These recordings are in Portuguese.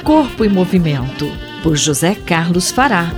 Corpo em Movimento, por José Carlos Fará.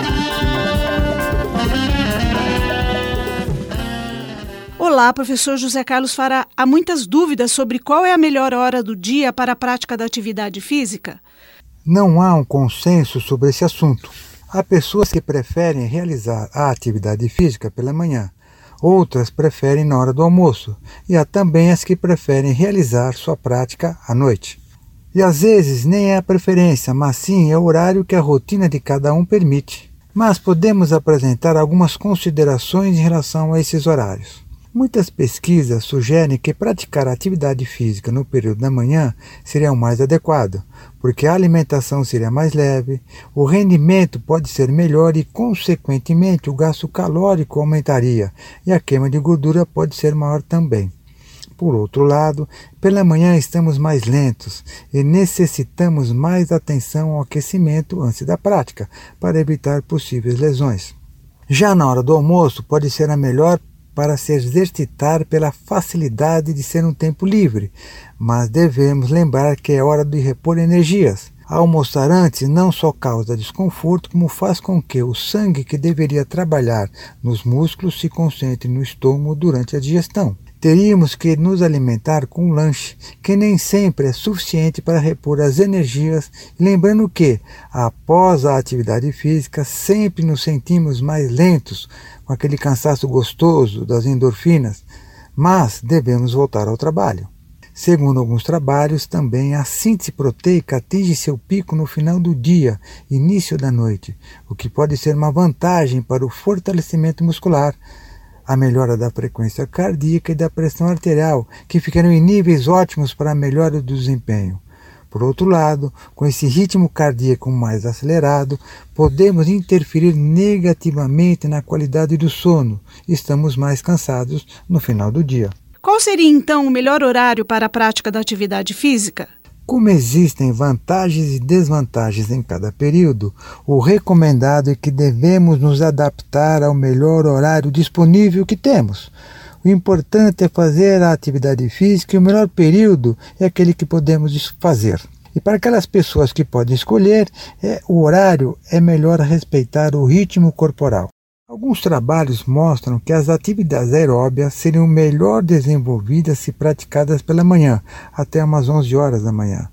Olá, professor José Carlos Fará. Há muitas dúvidas sobre qual é a melhor hora do dia para a prática da atividade física? Não há um consenso sobre esse assunto. Há pessoas que preferem realizar a atividade física pela manhã, outras preferem na hora do almoço, e há também as que preferem realizar sua prática à noite. E às vezes nem é a preferência, mas sim é o horário que a rotina de cada um permite. Mas podemos apresentar algumas considerações em relação a esses horários. Muitas pesquisas sugerem que praticar atividade física no período da manhã seria o mais adequado, porque a alimentação seria mais leve, o rendimento pode ser melhor e, consequentemente, o gasto calórico aumentaria e a queima de gordura pode ser maior também. Por outro lado, pela manhã estamos mais lentos e necessitamos mais atenção ao aquecimento antes da prática, para evitar possíveis lesões. Já na hora do almoço pode ser a melhor para se exercitar pela facilidade de ser um tempo livre, mas devemos lembrar que é hora de repor energias. Almoçar antes não só causa desconforto, como faz com que o sangue que deveria trabalhar nos músculos se concentre no estômago durante a digestão. Teríamos que nos alimentar com um lanche, que nem sempre é suficiente para repor as energias, lembrando que, após a atividade física, sempre nos sentimos mais lentos, com aquele cansaço gostoso das endorfinas, mas devemos voltar ao trabalho. Segundo alguns trabalhos, também a síntese proteica atinge seu pico no final do dia, início da noite, o que pode ser uma vantagem para o fortalecimento muscular, a melhora da frequência cardíaca e da pressão arterial, que ficarão em níveis ótimos para a melhora do desempenho. Por outro lado, com esse ritmo cardíaco mais acelerado, podemos interferir negativamente na qualidade do sono. Estamos mais cansados no final do dia. Qual seria, então, o melhor horário para a prática da atividade física? Como existem vantagens e desvantagens em cada período, o recomendado é que devemos nos adaptar ao melhor horário disponível que temos. O importante é fazer a atividade física e o melhor período é aquele que podemos fazer. E para aquelas pessoas que podem escolher, o horário é melhor respeitar o ritmo corporal. Alguns trabalhos mostram que as atividades aeróbias seriam melhor desenvolvidas se praticadas pela manhã, até umas 11 horas da manhã.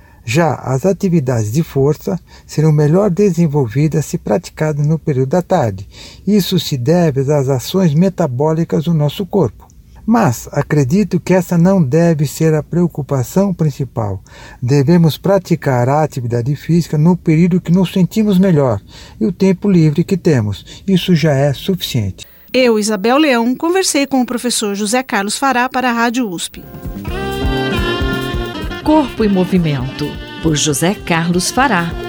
Já as atividades de força serão melhor desenvolvidas se praticadas no período da tarde. Isso se deve às ações metabólicas do nosso corpo. Mas acredito que essa não deve ser a preocupação principal. Devemos praticar a atividade física no período que nos sentimos melhor e o tempo livre que temos. Isso já é suficiente. Eu, Isabel Leão, conversei com o professor José Carlos Fará para a Rádio USP. Corpo em Movimento, por José Carlos Fará.